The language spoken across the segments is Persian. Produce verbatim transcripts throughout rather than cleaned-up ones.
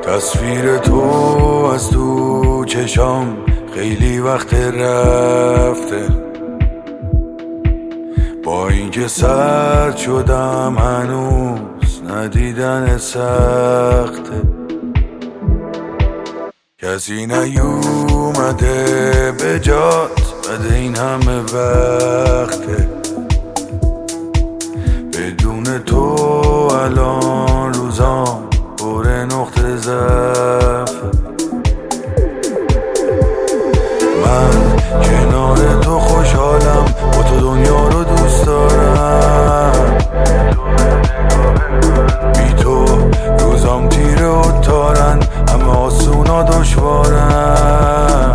تصویر تو از تو چشام خیلی وقت رفته، با اینکه سرد شدم هنوز ندیدن سخته. کسی نیومده به جات بعد این همه وقته، بدون تو الان روزام پر نقطه ضعف. من کنار تو خوشحالم، با تو دنیا رو دوست دارم، بی تو روزام تیره و تارن، همه آسونا دشوارن.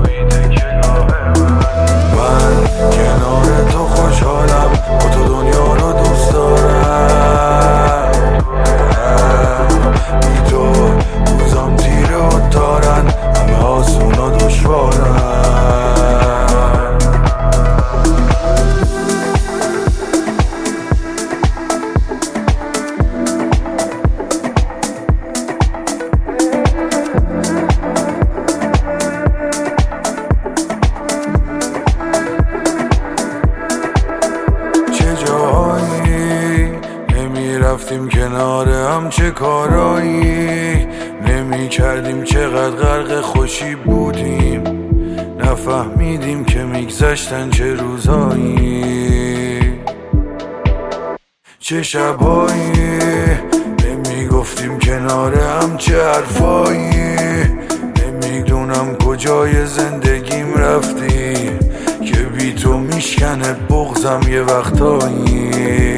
من کنار تو خوشحالم، با تو دنیا رو دوست دارم، بی تو روزام تیره و تارن، همه آسونا دشوارن. رفتیم کنار هم چه کارایی نمی کردیم، چقدر غرق خوشی بودیم، نفهمیدیم که میگذشتن چه روزایی، چه شبایی نمی گفتیم کنار هم چه حرفایی. نمیدونم کجای زندگیم رفتی که بی تو میشکنه بغضم یه وقتایی.